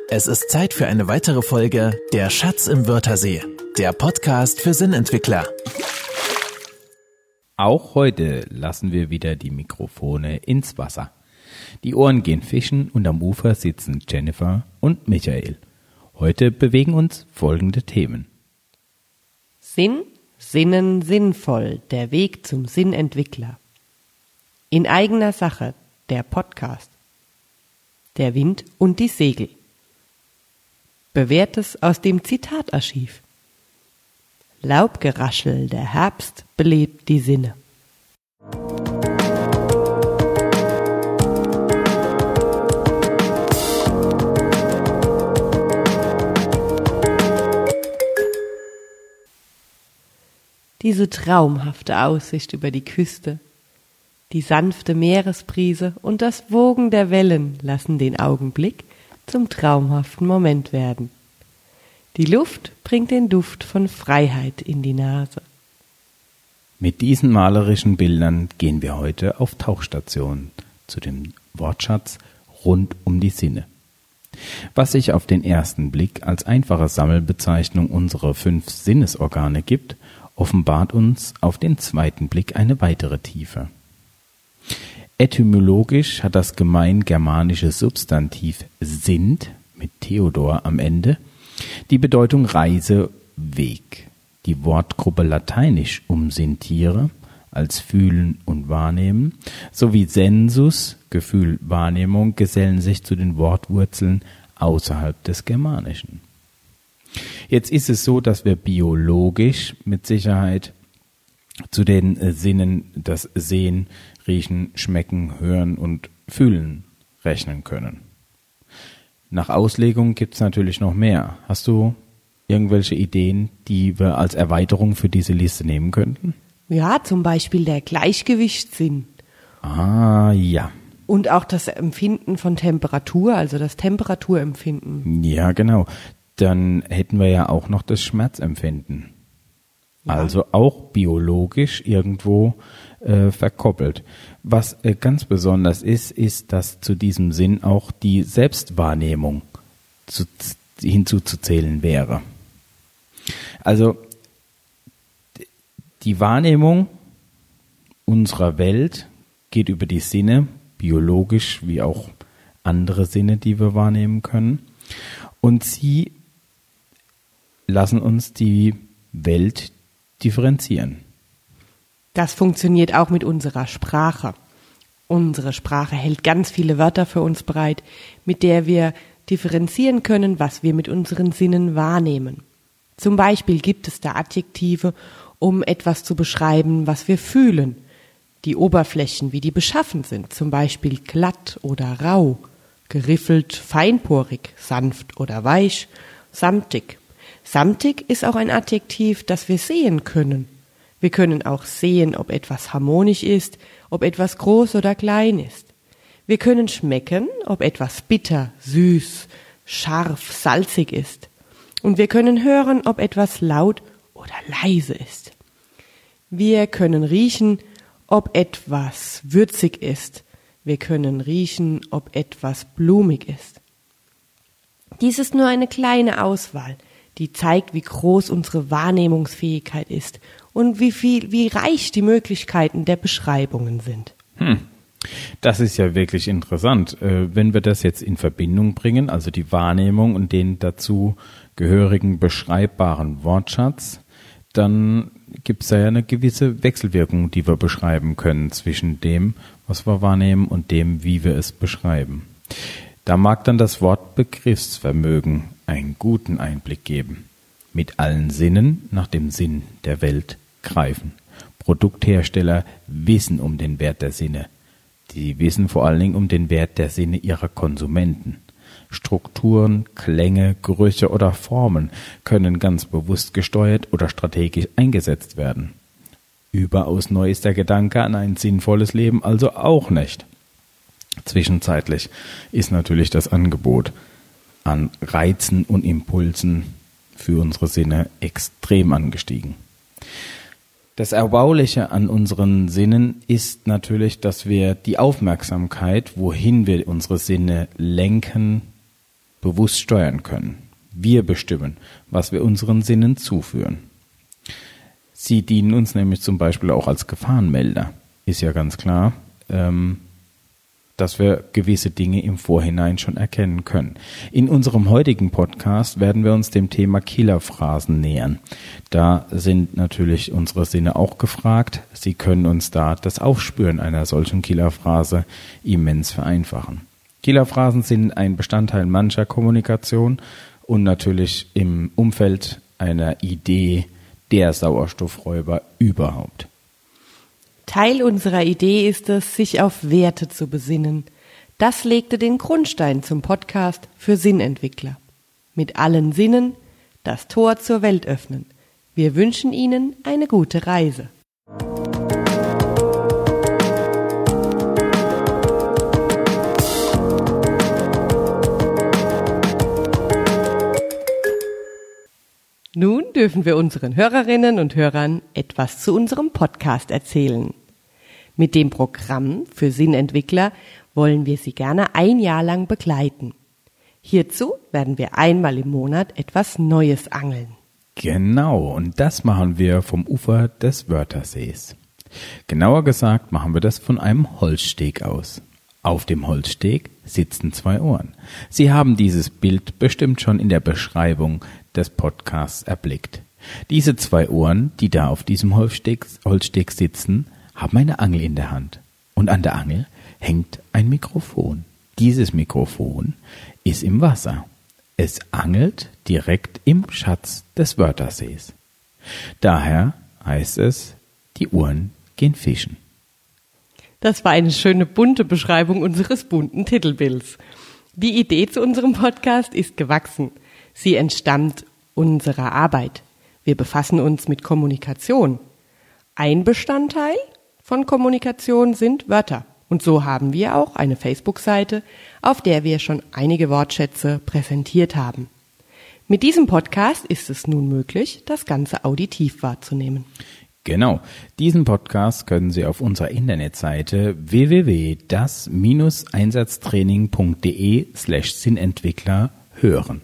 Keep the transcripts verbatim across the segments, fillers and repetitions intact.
Es ist Zeit für eine weitere Folge Der Schatz im Wörthersee, der Podcast für Sinnentwickler. Auch heute lassen wir wieder die Mikrofone ins Wasser. Die Ohren gehen fischen und am Ufer sitzen Jennifer und Michael. Heute bewegen uns folgende Themen. Sinn, Sinnen, sinnvoll, der Weg zum Sinnentwickler. In eigener Sache, der Podcast. Der Wind und die Segel. Bewährtes aus dem Zitatarchiv. Laubgeraschel, der Herbst belebt die Sinne. Diese traumhafte Aussicht über die Küste, die sanfte Meeresbrise und das Wogen der Wellen lassen den Augenblick zum traumhaften Moment werden. Die Luft bringt den Duft von Freiheit in die Nase. Mit diesen malerischen Bildern gehen wir heute auf Tauchstation zu dem Wortschatz rund um die Sinne. Was sich auf den ersten Blick als einfache Sammelbezeichnung unserer fünf Sinnesorgane gibt, offenbart uns auf den zweiten Blick eine weitere Tiefe. Etymologisch hat das gemein-germanische Substantiv sind mit Theodor am Ende die Bedeutung Reise, Weg. Die Wortgruppe lateinisch umsintiere als fühlen und wahrnehmen sowie sensus, Gefühl, Wahrnehmung gesellen sich zu den Wortwurzeln außerhalb des Germanischen. Jetzt ist es so, dass wir biologisch mit Sicherheit zu den Sinnen das Sehen, Riechen, Schmecken, Hören und Fühlen rechnen können. Nach Auslegung gibt es natürlich noch mehr. Hast du irgendwelche Ideen, die wir als Erweiterung für diese Liste nehmen könnten? Ja, zum Beispiel der Gleichgewichtssinn. Ah, ja. Und auch das Empfinden von Temperatur, also das Temperaturempfinden. Ja, genau. Dann hätten wir ja auch noch das Schmerzempfinden. Ja. Also auch biologisch irgendwo äh, verkoppelt. Was äh, ganz besonders ist, ist, dass zu diesem Sinn auch die Selbstwahrnehmung zu, hinzuzuzählen wäre. Also die Wahrnehmung unserer Welt geht über die Sinne, biologisch wie auch andere Sinne, die wir wahrnehmen können. Und sie lassen uns die Welt differenzieren. Das funktioniert auch mit unserer Sprache. Unsere Sprache hält ganz viele Wörter für uns bereit, mit der wir differenzieren können, was wir mit unseren Sinnen wahrnehmen. Zum Beispiel gibt es da Adjektive, um etwas zu beschreiben, was wir fühlen. Die Oberflächen, wie die beschaffen sind, zum Beispiel glatt oder rau, geriffelt, feinporig, sanft oder weich, samtig. Samtig ist auch ein Adjektiv, das wir sehen können. Wir können auch sehen, ob etwas harmonisch ist, ob etwas groß oder klein ist. Wir können schmecken, ob etwas bitter, süß, scharf, salzig ist. Und wir können hören, ob etwas laut oder leise ist. Wir können riechen, ob etwas würzig ist. Wir können riechen, ob etwas blumig ist. Dies ist nur eine kleine Auswahl, die zeigt, wie groß unsere Wahrnehmungsfähigkeit ist und wie viel, wie reich die Möglichkeiten der Beschreibungen sind. Hm. Das ist ja wirklich interessant. Äh, wenn wir das jetzt in Verbindung bringen, also die Wahrnehmung und den dazu gehörigen beschreibbaren Wortschatz, dann gibt es ja eine gewisse Wechselwirkung, die wir beschreiben können zwischen dem, was wir wahrnehmen und dem, wie wir es beschreiben. Da mag dann das Wort Begriffsvermögen einen guten Einblick geben. Mit allen Sinnen nach dem Sinn der Welt greifen. Produkthersteller wissen um den Wert der Sinne. Die wissen vor allen Dingen um den Wert der Sinne ihrer Konsumenten. Strukturen, Klänge, Gerüche oder Formen können ganz bewusst gesteuert oder strategisch eingesetzt werden. Überaus neu ist der Gedanke an ein sinnvolles Leben also auch nicht. Zwischenzeitlich ist natürlich das Angebot an Reizen und Impulsen für unsere Sinne extrem angestiegen. Das Erbauliche an unseren Sinnen ist natürlich, dass wir die Aufmerksamkeit, wohin wir unsere Sinne lenken, bewusst steuern können. Wir bestimmen, was wir unseren Sinnen zuführen. Sie dienen uns nämlich zum Beispiel auch als Gefahrenmelder. Ist ja ganz klar, ähm, dass wir gewisse Dinge im Vorhinein schon erkennen können. In unserem heutigen Podcast werden wir uns dem Thema Killerphrasen nähern. Da sind natürlich unsere Sinne auch gefragt. Sie können uns da das Aufspüren einer solchen Killerphrase immens vereinfachen. Killerphrasen sind ein Bestandteil mancher Kommunikation und natürlich im Umfeld einer Idee der Sauerstoffräuber überhaupt. Teil unserer Idee ist es, sich auf Werte zu besinnen. Das legte den Grundstein zum Podcast für Sinnentwickler. Mit allen Sinnen das Tor zur Welt öffnen. Wir wünschen Ihnen eine gute Reise. Nun dürfen wir unseren Hörerinnen und Hörern etwas zu unserem Podcast erzählen. Mit dem Programm für Sinnentwickler wollen wir Sie gerne ein Jahr lang begleiten. Hierzu werden wir einmal im Monat etwas Neues angeln. Genau, und das machen wir vom Ufer des Wörthersees. Genauer gesagt machen wir das von einem Holzsteg aus. Auf dem Holzsteg sitzen zwei Ohren. Sie haben dieses Bild bestimmt schon in der Beschreibung des Podcasts erblickt. Diese zwei Ohren, die da auf diesem Holzsteg, Holzsteg sitzen, haben eine Angel in der Hand. Und an der Angel hängt ein Mikrofon. Dieses Mikrofon ist im Wasser. Es angelt direkt im Schatz des Wörthersees. Daher heißt es, die Ohren gehen fischen. Das war eine schöne bunte Beschreibung unseres bunten Titelbilds. Die Idee zu unserem Podcast ist gewachsen. Sie entstammt unserer Arbeit. Wir befassen uns mit Kommunikation. Ein Bestandteil von Kommunikation sind Wörter. Und so haben wir auch eine Facebook-Seite, auf der wir schon einige Wortschätze präsentiert haben. Mit diesem Podcast ist es nun möglich, das Ganze auditiv wahrzunehmen. Genau, diesen Podcast können Sie auf unserer Internetseite w w w punkt das einsatztraining punkt d e slash Sinnentwickler hören.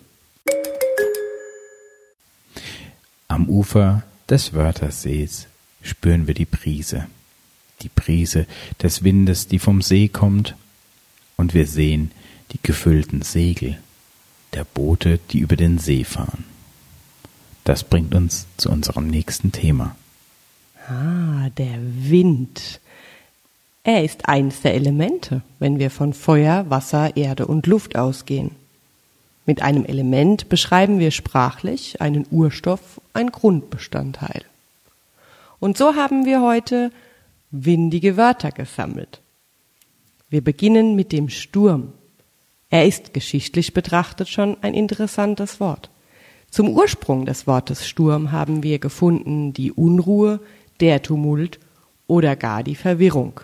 Am Ufer des Wörthersees spüren wir die Brise. Die Brise des Windes, die vom See kommt, und wir sehen die gefüllten Segel der Boote, die über den See fahren. Das bringt uns zu unserem nächsten Thema. Ah, der Wind. Er ist eins der Elemente, wenn wir von Feuer, Wasser, Erde und Luft ausgehen. Mit einem Element beschreiben wir sprachlich einen Urstoff, ein Grundbestandteil. Und so haben wir heute windige Wörter gesammelt. Wir beginnen mit dem Sturm. Er ist geschichtlich betrachtet schon ein interessantes Wort. Zum Ursprung des Wortes Sturm haben wir gefunden die Unruhe, der Tumult oder gar die Verwirrung.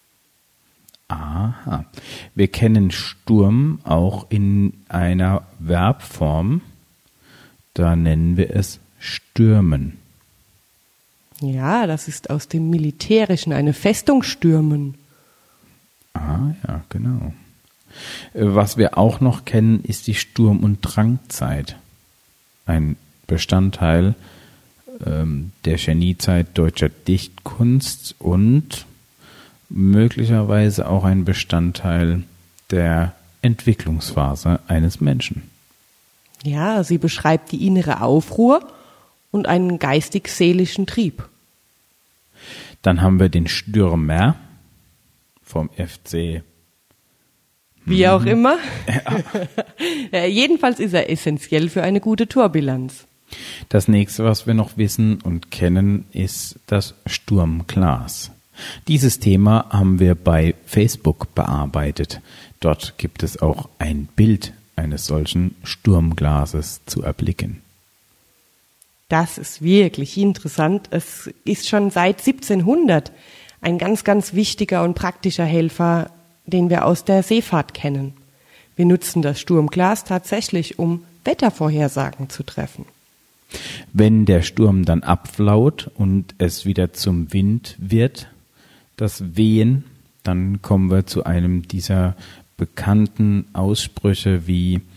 Aha. Wir kennen Sturm auch in einer Verbform. Da nennen wir es stürmen. Ja, das ist aus dem Militärischen, eine Festung stürmen. Ah, ja, genau. Was wir auch noch kennen, ist die Sturm- und Drangzeit. Ein Bestandteil ähm, der Geniezeit deutscher Dichtkunst und möglicherweise auch ein Bestandteil der Entwicklungsphase eines Menschen. Ja, sie beschreibt die innere Aufruhr und einen geistig-seelischen Trieb. Dann haben wir den Stürmer vom F C. Wie auch immer. Ja. Jedenfalls ist er essentiell für eine gute Torbilanz. Das nächste, was wir noch wissen und kennen, ist das Sturmglas. Dieses Thema haben wir bei Facebook bearbeitet. Dort gibt es auch ein Bild eines solchen Sturmglases zu erblicken. Das ist wirklich interessant. Es ist schon seit siebzehnhundert ein ganz, ganz wichtiger und praktischer Helfer, den wir aus der Seefahrt kennen. Wir nutzen das Sturmglas tatsächlich, um Wettervorhersagen zu treffen. Wenn der Sturm dann abflaut und es wieder zum Wind wird, das Wehen, dann kommen wir zu einem dieser bekannten Aussprüche wie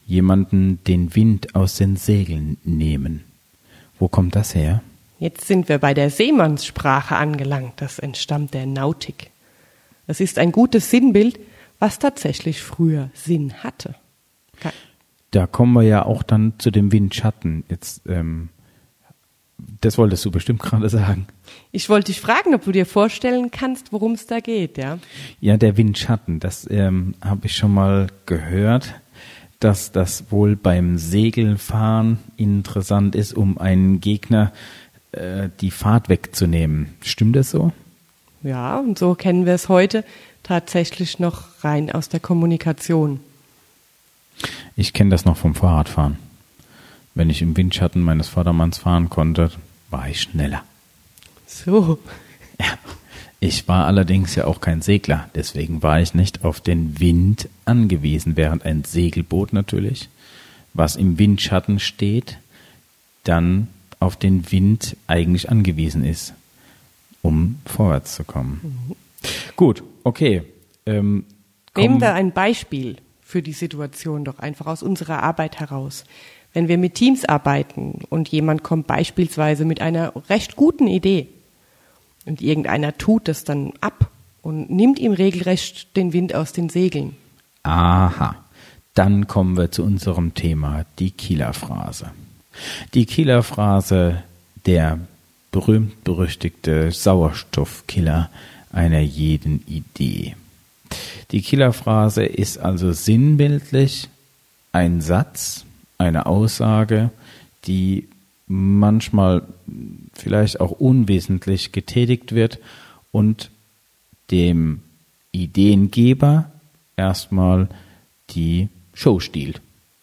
jemanden den Wind aus den Segeln nehmen. Wo kommt das her? Jetzt sind wir bei der Seemannssprache angelangt. Das entstammt der Nautik. Es ist ein gutes Sinnbild, was tatsächlich früher Sinn hatte. Ke- Da kommen wir ja auch dann zu dem Windschatten. Jetzt, ähm, das wolltest du bestimmt gerade sagen. Ich wollte dich fragen, ob du dir vorstellen kannst, worum es da geht, ja? Ja, der Windschatten, das ähm, habe ich schon mal gehört, dass das wohl beim Segelfahren interessant ist, um einen Gegner äh, die Fahrt wegzunehmen. Stimmt das so? Ja, und so kennen wir es heute tatsächlich noch rein aus der Kommunikation. Ich kenne das noch vom Fahrradfahren. Wenn ich im Windschatten meines Vordermanns fahren konnte, war ich schneller. So. Ja. Ich war allerdings ja auch kein Segler, deswegen war ich nicht auf den Wind angewiesen, während ein Segelboot natürlich, was im Windschatten steht, dann auf den Wind eigentlich angewiesen ist, um vorwärts zu kommen. Mhm. Gut, okay. Ähm, Nehmen wir ein Beispiel für die Situation doch einfach aus unserer Arbeit heraus. Wenn wir mit Teams arbeiten und jemand kommt beispielsweise mit einer recht guten Idee und irgendeiner tut das dann ab und nimmt ihm regelrecht den Wind aus den Segeln. Aha, dann kommen wir zu unserem Thema, die Killerphrase. Die Killerphrase, der berühmt-berüchtigte Sauerstoffkiller einer jeden Idee. Die Killerphrase ist also sinnbildlich ein Satz, eine Aussage, die manchmal vielleicht auch unwesentlich getätigt wird und dem Ideengeber erstmal die Show stiehlt.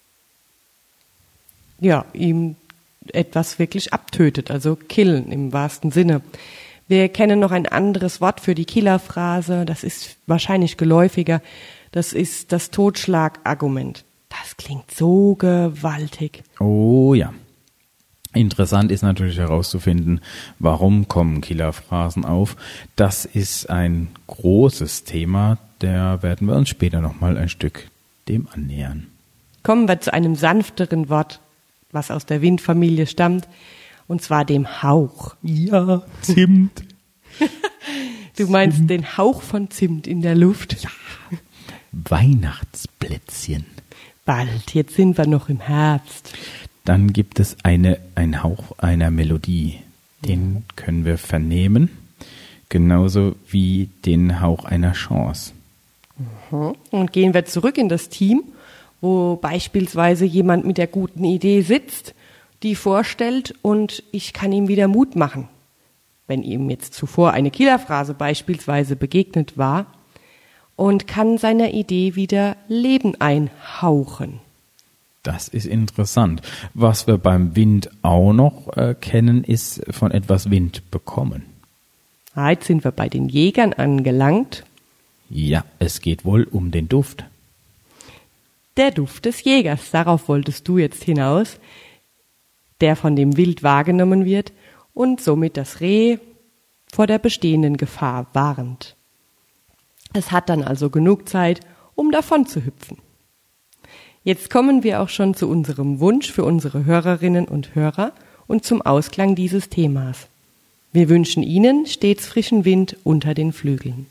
Ja, ihm etwas wirklich abtötet, also killen im wahrsten Sinne. Wir kennen noch ein anderes Wort für die Killerphrase, das ist wahrscheinlich geläufiger, das ist das Totschlagargument. Das klingt so gewaltig. Oh ja. Interessant ist natürlich herauszufinden, warum kommen Killerphrasen auf. Das ist ein großes Thema, da werden wir uns später nochmal ein Stück dem annähern. Kommen wir zu einem sanfteren Wort, was aus der Windfamilie stammt, und zwar dem Hauch. Ja, Zimt. Du meinst Zimt. Den Hauch von Zimt in der Luft? Ja. Weihnachtsplätzchen. Bald, jetzt sind wir noch im Herbst. Dann gibt es eine, einen Hauch einer Melodie. Den können wir vernehmen, genauso wie den Hauch einer Chance. Und gehen wir zurück in das Team, wo beispielsweise jemand mit der guten Idee sitzt, die vorstellt und ich kann ihm wieder Mut machen. Wenn ihm jetzt zuvor eine Killerphrase beispielsweise begegnet war, und kann seiner Idee wieder Leben einhauchen. Das ist interessant. Was wir beim Wind auch noch äh, kennen, ist von etwas Wind bekommen. Jetzt sind wir bei den Jägern angelangt. Ja, es geht wohl um den Duft. Der Duft des Jägers, darauf wolltest du jetzt hinaus, der von dem Wild wahrgenommen wird und somit das Reh vor der bestehenden Gefahr warnt. Es hat dann also genug Zeit, um davon zu hüpfen. Jetzt kommen wir auch schon zu unserem Wunsch für unsere Hörerinnen und Hörer und zum Ausklang dieses Themas. Wir wünschen Ihnen stets frischen Wind unter den Flügeln.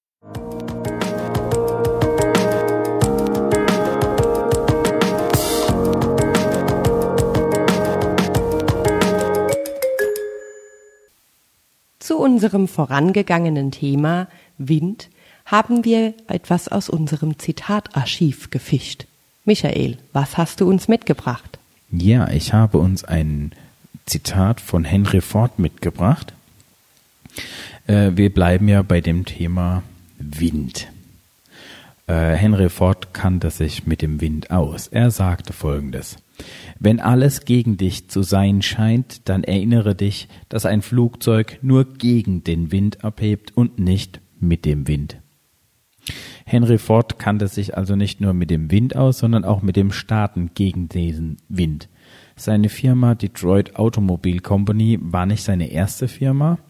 Zu unserem vorangegangenen Thema Wind haben wir etwas aus unserem Zitatarchiv gefischt. Michael, was hast du uns mitgebracht? Ja, ich habe uns ein Zitat von Henry Ford mitgebracht. Äh, wir bleiben ja bei dem Thema Wind. Äh, Henry Ford kannte sich mit dem Wind aus. Er sagte Folgendes: Wenn alles gegen dich zu sein scheint, dann erinnere dich, dass ein Flugzeug nur gegen den Wind abhebt und nicht mit dem Wind. Henry Ford kannte sich also nicht nur mit dem Wind aus, sondern auch mit dem Starten gegen diesen Wind. Seine Firma Detroit Automobile Company war nicht seine erste Firma,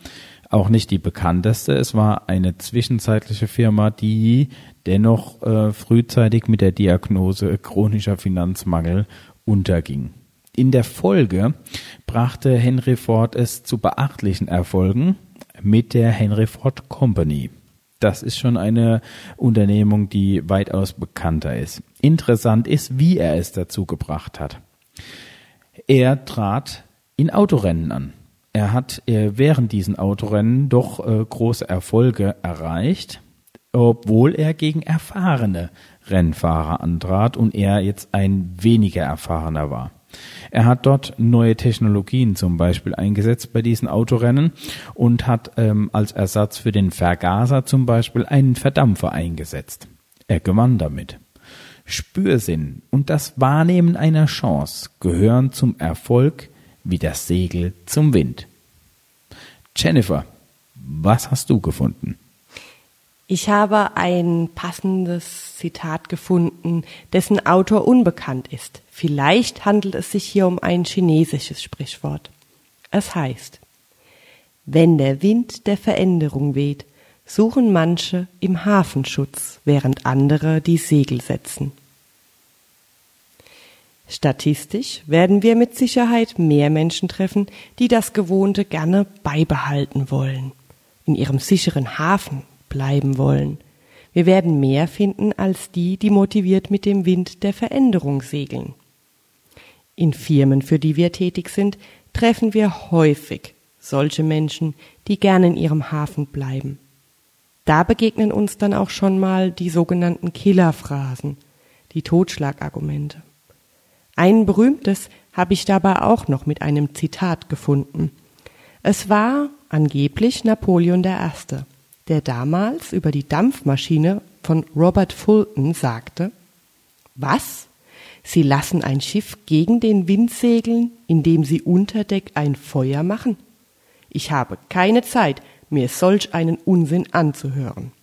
Auch nicht die bekannteste. Es war eine zwischenzeitliche Firma, die dennoch äh, frühzeitig mit der Diagnose chronischer Finanzmangel unterging. In der Folge brachte Henry Ford es zu beachtlichen Erfolgen mit der Henry Ford Company. Das ist schon eine Unternehmung, die weitaus bekannter ist. Interessant ist, wie er es dazu gebracht hat. Er trat in Autorennen an. Er hat äh, während diesen Autorennen doch äh, große Erfolge erreicht, obwohl er gegen erfahrene Rennfahrer antrat und er jetzt ein weniger erfahrener war. Er hat dort neue Technologien zum Beispiel eingesetzt bei diesen Autorennen und hat ähm, als Ersatz für den Vergaser zum Beispiel einen Verdampfer eingesetzt. Er gewann damit. Spürsinn und das Wahrnehmen einer Chance gehören zum Erfolg wie das Segel zum Wind. Jennifer, was hast du gefunden? Ich habe ein passendes Zitat gefunden, dessen Autor unbekannt ist. Vielleicht handelt es sich hier um ein chinesisches Sprichwort. Es heißt: Wenn der Wind der Veränderung weht, suchen manche im Hafen Schutz, während andere die Segel setzen. Statistisch werden wir mit Sicherheit mehr Menschen treffen, die das Gewohnte gerne beibehalten wollen, in ihrem sicheren Hafen bleiben wollen. Wir werden mehr finden als die, die motiviert mit dem Wind der Veränderung segeln. In Firmen, für die wir tätig sind, treffen wir häufig solche Menschen, die gerne in ihrem Hafen bleiben. Da begegnen uns dann auch schon mal die sogenannten Killerphrasen, die Totschlagargumente. Ein berühmtes habe ich dabei auch noch mit einem Zitat gefunden. Es war angeblich Napoleon der Erste, der damals über die Dampfmaschine von Robert Fulton sagte: Was? Sie lassen ein Schiff gegen den Wind segeln, indem Sie unter Deck ein Feuer machen? Ich habe keine Zeit, mir solch einen Unsinn anzuhören.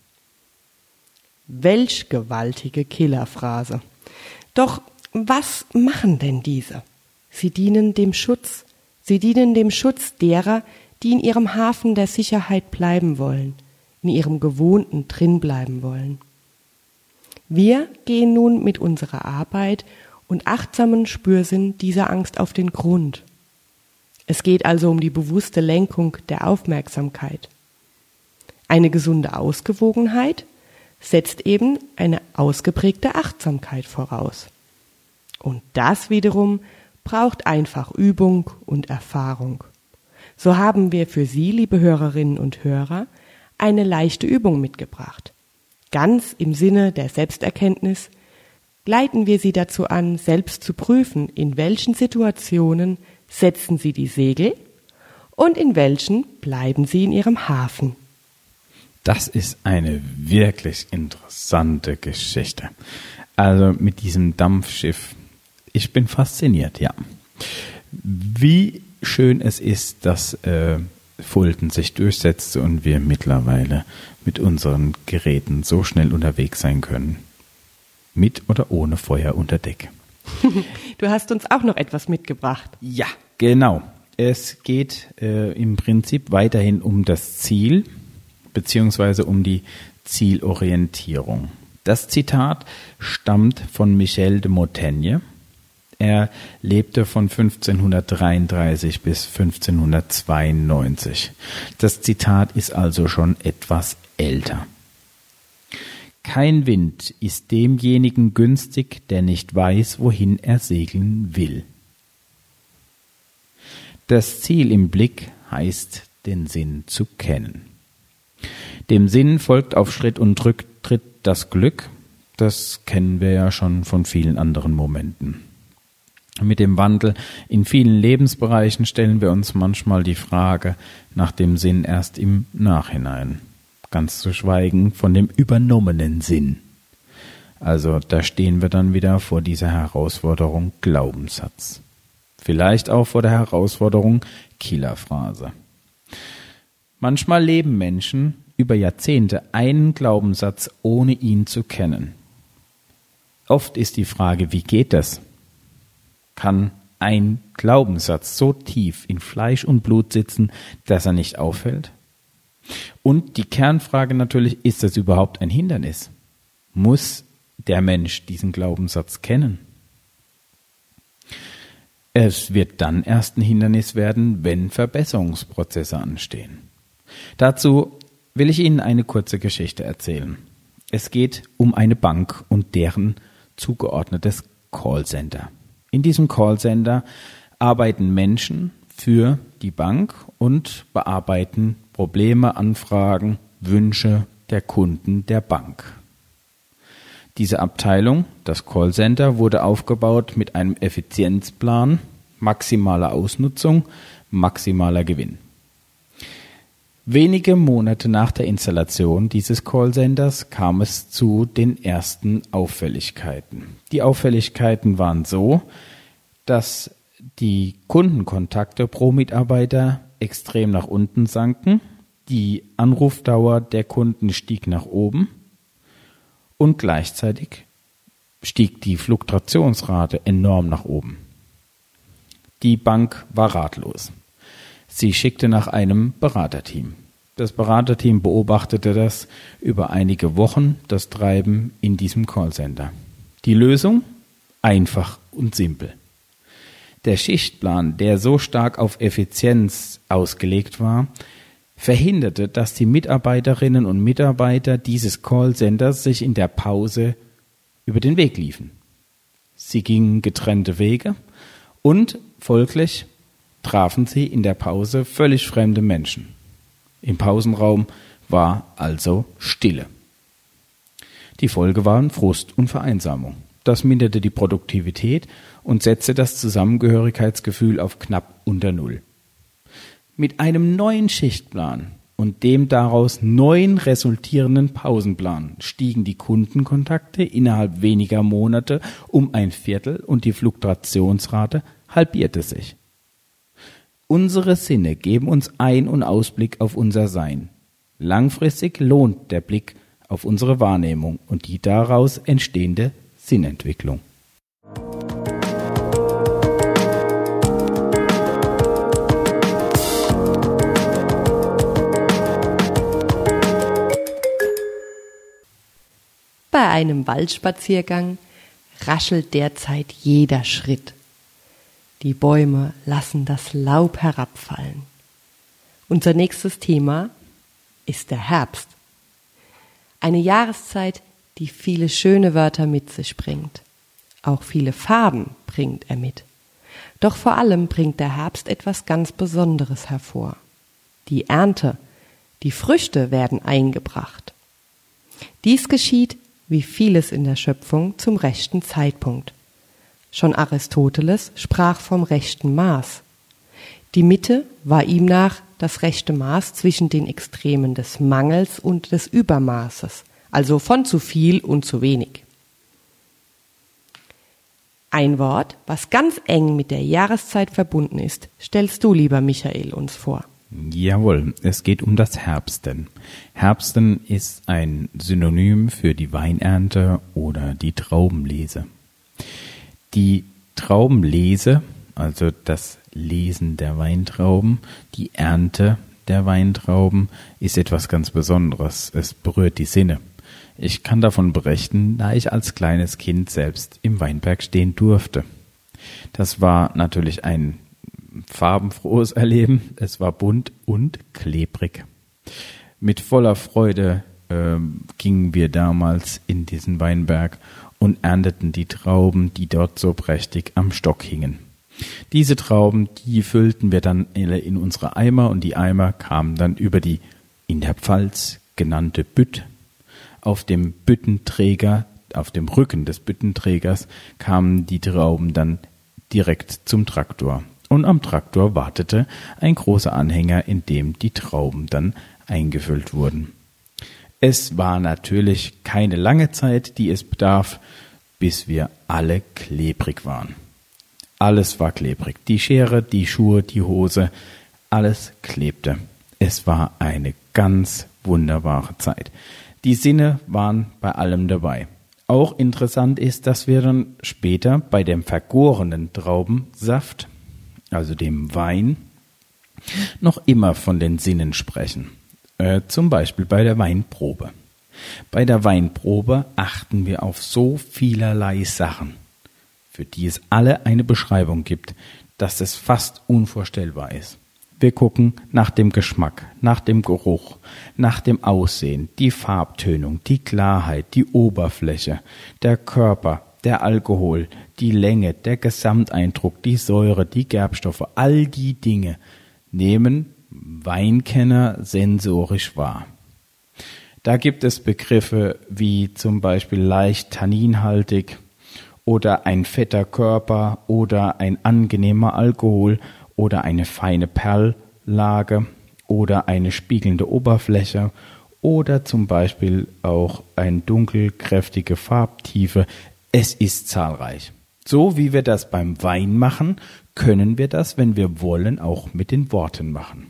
Welch gewaltige Killerphrase. Doch was machen denn diese? Sie dienen dem Schutz. Sie dienen dem Schutz derer, die in ihrem Hafen der Sicherheit bleiben wollen, in ihrem Gewohnten drin bleiben wollen. Wir gehen nun mit unserer Arbeit und achtsamen Spürsinn dieser Angst auf den Grund. Es geht also um die bewusste Lenkung der Aufmerksamkeit. Eine gesunde Ausgewogenheit setzt eben eine ausgeprägte Achtsamkeit voraus. Und das wiederum braucht einfach Übung und Erfahrung. So haben wir für Sie, liebe Hörerinnen und Hörer, eine leichte Übung mitgebracht. Ganz im Sinne der Selbsterkenntnis leiten wir Sie dazu an, selbst zu prüfen, in welchen Situationen setzen Sie die Segel und in welchen bleiben Sie in Ihrem Hafen. Das ist eine wirklich interessante Geschichte. Also mit diesem Dampfschiff. Ich bin fasziniert, ja. Wie schön es ist, dass äh, Fulton sich durchsetzte und wir mittlerweile mit unseren Geräten so schnell unterwegs sein können. Mit oder ohne Feuer unter Deck. Du hast uns auch noch etwas mitgebracht. Ja, genau. Es geht äh, im Prinzip weiterhin um das Ziel, beziehungsweise um die Zielorientierung. Das Zitat stammt von Michel de Montaigne. Er lebte von fünfzehnhundertdreiunddreißig bis fünfzehnhundertzweiundneunzig. Das Zitat ist also schon etwas älter. Kein Wind ist demjenigen günstig, der nicht weiß, wohin er segeln will. Das Ziel im Blick heißt, den Sinn zu kennen. Dem Sinn folgt auf Schritt und Rücktritt das Glück. Das kennen wir ja schon von vielen anderen Momenten. Mit dem Wandel in vielen Lebensbereichen stellen wir uns manchmal die Frage nach dem Sinn erst im Nachhinein. Ganz zu schweigen von dem übernommenen Sinn. Also da stehen wir dann wieder vor dieser Herausforderung Glaubenssatz. Vielleicht auch vor der Herausforderung Killerphrase. Manchmal leben Menschen über Jahrzehnte einen Glaubenssatz, ohne ihn zu kennen. Oft ist die Frage, wie geht das? Kann ein Glaubenssatz so tief in Fleisch und Blut sitzen, dass er nicht auffällt? Und die Kernfrage natürlich, ist das überhaupt ein Hindernis? Muss der Mensch diesen Glaubenssatz kennen? Es wird dann erst ein Hindernis werden, wenn Verbesserungsprozesse anstehen. Dazu will ich Ihnen eine kurze Geschichte erzählen. Es geht um eine Bank und deren zugeordnetes Callcenter. In diesem Callcenter arbeiten Menschen für die Bank und bearbeiten Probleme, Anfragen, Wünsche der Kunden der Bank. Diese Abteilung, das Callcenter, wurde aufgebaut mit einem Effizienzplan, maximaler Ausnutzung, maximaler Gewinn. Wenige Monate nach der Installation dieses Callcenters kam es zu den ersten Auffälligkeiten. Die Auffälligkeiten waren so, dass die Kundenkontakte pro Mitarbeiter extrem nach unten sanken, die Anrufdauer der Kunden stieg nach oben und gleichzeitig stieg die Fluktuationsrate enorm nach oben. Die Bank war ratlos. Sie schickte nach einem Beraterteam. Das Beraterteam beobachtete das über einige Wochen, das Treiben in diesem Callcenter. Die Lösung? Einfach und simpel. Der Schichtplan, der so stark auf Effizienz ausgelegt war, verhinderte, dass die Mitarbeiterinnen und Mitarbeiter dieses Callcenters sich in der Pause über den Weg liefen. Sie gingen getrennte Wege und folglich trafen sie in der Pause völlig fremde Menschen. Im Pausenraum war also Stille. Die Folge waren Frust und Vereinsamung. Das minderte die Produktivität und setzte das Zusammengehörigkeitsgefühl auf knapp unter Null. Mit einem neuen Schichtplan und dem daraus neuen resultierenden Pausenplan stiegen die Kundenkontakte innerhalb weniger Monate um ein Viertel und die Fluktuationsrate halbierte sich. Unsere Sinne geben uns Ein- und Ausblick auf unser Sein. Langfristig lohnt der Blick auf unsere Wahrnehmung und die daraus entstehende Sinnentwicklung. Bei einem Waldspaziergang raschelt derzeit jeder Schritt. Die Bäume lassen das Laub herabfallen. Unser nächstes Thema ist der Herbst. Eine Jahreszeit, die viele schöne Wörter mit sich bringt. Auch viele Farben bringt er mit. Doch vor allem bringt der Herbst etwas ganz Besonderes hervor. Die Ernte, die Früchte werden eingebracht. Dies geschieht, wie vieles in der Schöpfung, zum rechten Zeitpunkt. Schon Aristoteles sprach vom rechten Maß. Die Mitte war ihm nach das rechte Maß zwischen den Extremen des Mangels und des Übermaßes, also von zu viel und zu wenig. Ein Wort, was ganz eng mit der Jahreszeit verbunden ist, stellst du, lieber Michael, uns vor. Jawohl, es geht um das Herbsten. Herbsten ist ein Synonym für die Weinernte oder die Traubenlese. Die Traubenlese, also das Lesen der Weintrauben, die Ernte der Weintrauben, ist etwas ganz Besonderes. Es berührt die Sinne. Ich kann davon berichten, da ich als kleines Kind selbst im Weinberg stehen durfte. Das war natürlich ein farbenfrohes Erleben. Es war bunt und klebrig. Mit voller Freude äh, gingen wir damals in diesen Weinberg und ernteten die Trauben, die dort so prächtig am Stock hingen. Diese Trauben, die füllten wir dann in unsere Eimer und die Eimer kamen dann über die in der Pfalz genannte Bütt. Auf dem Büttenträger, auf dem Rücken des Büttenträgers kamen die Trauben dann direkt zum Traktor. Und am Traktor wartete ein großer Anhänger, in dem die Trauben dann eingefüllt wurden. Es war natürlich keine lange Zeit, die es bedarf, bis wir alle klebrig waren. Alles war klebrig. Die Schere, die Schuhe, die Hose, alles klebte. Es war eine ganz wunderbare Zeit. Die Sinne waren bei allem dabei. Auch interessant ist, dass wir dann später bei dem vergorenen Traubensaft, also dem Wein, noch immer von den Sinnen sprechen. Äh, zum Beispiel bei der Weinprobe. Bei der Weinprobe achten wir auf so vielerlei Sachen, für die es alle eine Beschreibung gibt, dass es fast unvorstellbar ist. Wir gucken nach dem Geschmack, nach dem Geruch, nach dem Aussehen, die Farbtönung, die Klarheit, die Oberfläche, der Körper, der Alkohol, die Länge, der Gesamteindruck, die Säure, die Gerbstoffe, all die Dinge nehmen Weinkenner sensorisch wahr. Da gibt es Begriffe wie zum Beispiel leicht tanninhaltig oder ein fetter Körper oder ein angenehmer Alkohol oder eine feine Perllage oder eine spiegelnde Oberfläche oder zum Beispiel auch eine dunkelkräftige Farbtiefe. Es ist zahlreich. So wie wir das beim Wein machen, können wir das, wenn wir wollen, auch mit den Worten machen.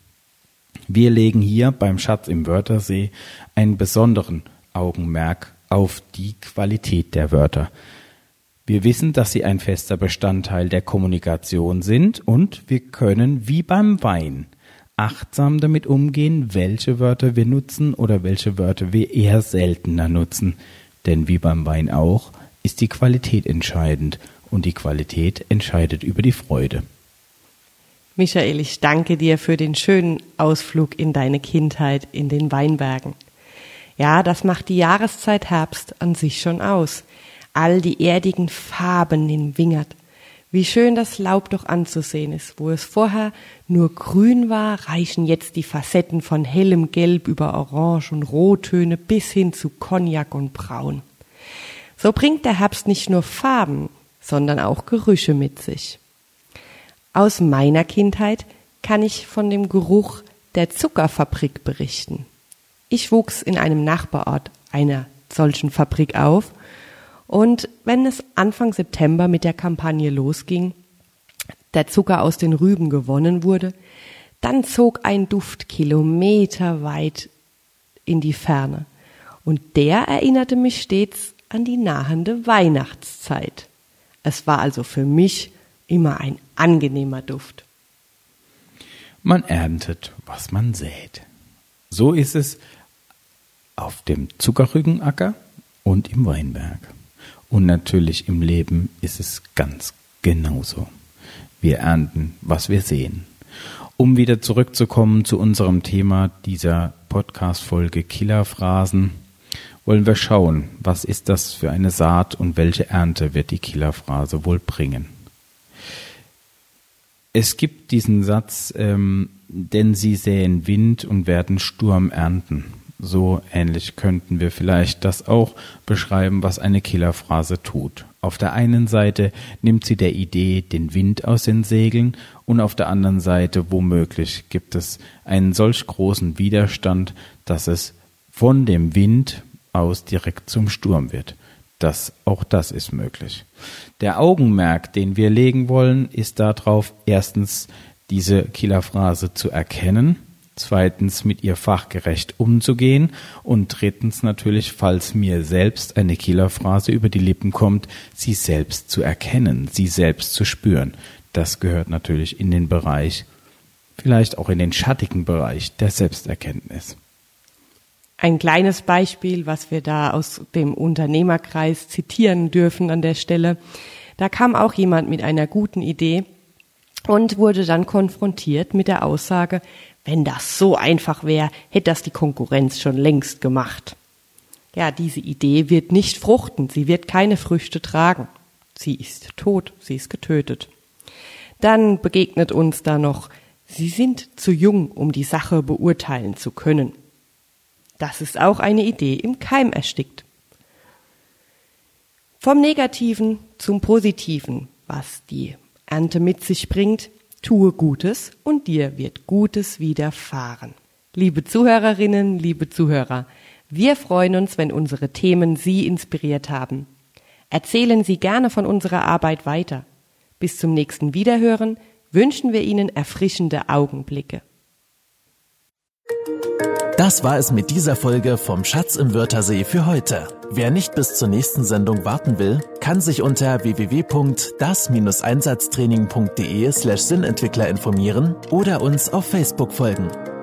Wir legen hier beim Schatz im Wörthersee einen besonderen Augenmerk auf die Qualität der Wörter. Wir wissen, dass sie ein fester Bestandteil der Kommunikation sind und wir können, wie beim Wein, achtsam damit umgehen, welche Wörter wir nutzen oder welche Wörter wir eher seltener nutzen. Denn wie beim Wein auch, ist die Qualität entscheidend und die Qualität entscheidet über die Freude. Michael, ich danke dir für den schönen Ausflug in deine Kindheit in den Weinbergen. Ja, das macht die Jahreszeit Herbst an sich schon aus. All die erdigen Farben im Wingert. Wie schön das Laub doch anzusehen ist. Wo es vorher nur grün war, reichen jetzt die Facetten von hellem Gelb über Orange und Rottöne bis hin zu Cognac und Braun. So bringt der Herbst nicht nur Farben, sondern auch Gerüche mit sich. Aus meiner Kindheit kann ich von dem Geruch der Zuckerfabrik berichten. Ich wuchs in einem Nachbarort einer solchen Fabrik auf. Und wenn es Anfang September mit der Kampagne losging, der Zucker aus den Rüben gewonnen wurde, dann zog ein Duft kilometerweit in die Ferne. Und der erinnerte mich stets an die nahende Weihnachtszeit. Es war also für mich immer ein angenehmer Duft. Man erntet, was man sät. So ist es auf dem Zuckerrübenacker und im Weinberg. Und natürlich im Leben ist es ganz genauso. Wir ernten, was wir sehen. Um wieder zurückzukommen zu unserem Thema dieser Podcast-Folge Killerphrasen, wollen wir schauen, was ist das für eine Saat und welche Ernte wird die Killerphrase wohl bringen. Es gibt diesen Satz, ähm, denn sie säen Wind und werden Sturm ernten. So ähnlich könnten wir vielleicht das auch beschreiben, was eine Killerphrase tut. Auf der einen Seite nimmt sie der Idee den Wind aus den Segeln und auf der anderen Seite womöglich gibt es einen solch großen Widerstand, dass es von dem Wind aus direkt zum Sturm wird. Das, auch das ist möglich. Der Augenmerk, den wir legen wollen, ist darauf, erstens diese Killerphrase zu erkennen, zweitens mit ihr fachgerecht umzugehen und drittens natürlich, falls mir selbst eine Killerphrase über die Lippen kommt, sie selbst zu erkennen, sie selbst zu spüren. Das gehört natürlich in den Bereich, vielleicht auch in den schattigen Bereich der Selbsterkenntnis. Ein kleines Beispiel, was wir da aus dem Unternehmerkreis zitieren dürfen an der Stelle. Da kam auch jemand mit einer guten Idee und wurde dann konfrontiert mit der Aussage, wenn das so einfach wäre, hätte das die Konkurrenz schon längst gemacht. Ja, diese Idee wird nicht fruchten, sie wird keine Früchte tragen. Sie ist tot, sie ist getötet. Dann begegnet uns da noch, Sie sind zu jung, um die Sache beurteilen zu können. Das ist auch eine Idee im Keim erstickt. Vom Negativen zum Positiven, was die Ernte mit sich bringt, tue Gutes und dir wird Gutes widerfahren. Liebe Zuhörerinnen, liebe Zuhörer, wir freuen uns, wenn unsere Themen Sie inspiriert haben. Erzählen Sie gerne von unserer Arbeit weiter. Bis zum nächsten Wiederhören wünschen wir Ihnen erfrischende Augenblicke. Das war es mit dieser Folge vom Schatz im Wörthersee für heute. Wer nicht bis zur nächsten Sendung warten will, kann sich unter w w w punkt das Einsatztraining punkt de slash Sinnentwickler informieren oder uns auf Facebook folgen.